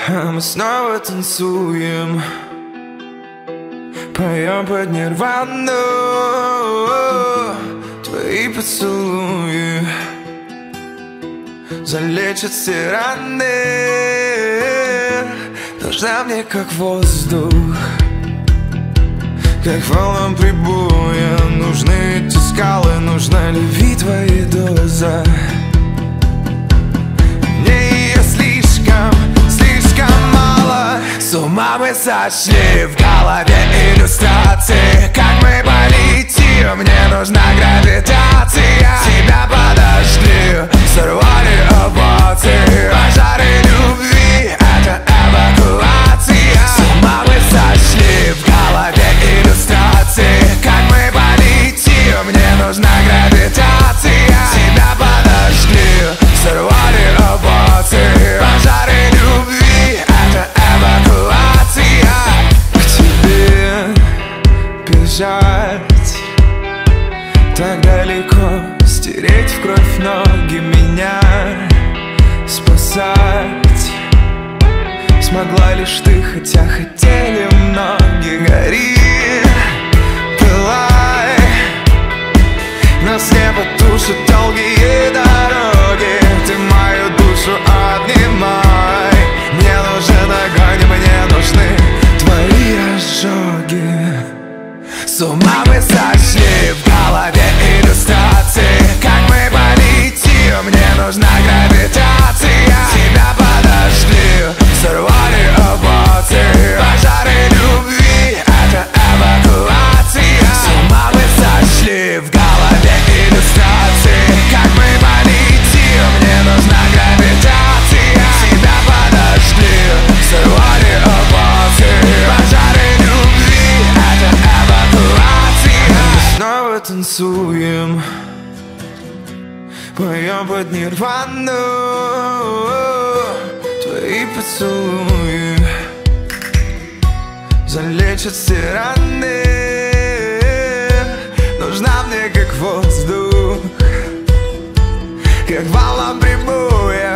Мы снова танцуем, поем под нирвану. Твои поцелуи залечат все раны. Нужна мне как воздух, как волнам прибоя. Нужны эти скалы, нужна любви твоя доза. Мне ее слишком мало. С ума мы сошли, в голове иллюстрации. Как мы полетим, мне нужна гравитация. Тебя подожгли, сорвали апатии. Пожары любви, это эвакуация. С ума мы сошли, в голове иллюстрации. Как мы полетим, мне нужна гравитация. Тебя подожгли, сорвали апатии. Пожары любви, это эвакуация. К тебе бежать так далеко, стереть в кровь ноги, меня спасать смогла лишь ты, хотя хотели многие. Гори, пылай, нас не потушат долгие дороги. Ты мою душу обнимай. Мне нужен огонь, мне нужны твои ожоги. С ума мы сошли, в голове иллюстрации. Как мы полетим, мне нужна гравитация. Тебя подожгли, сорвали апатии. Пожары любви, это эвакуация. С ума мы сошли, в голове иллюстрации. Как мы полетим, мне нужна гравитация. Тебя подожгли, сорвали апатии. Пожары любви, это эвакуация. Мы снова танцуем, поем под нирвану. Твои поцелуи залечат все раны. Нужна мне как воздух, как волна прибоя.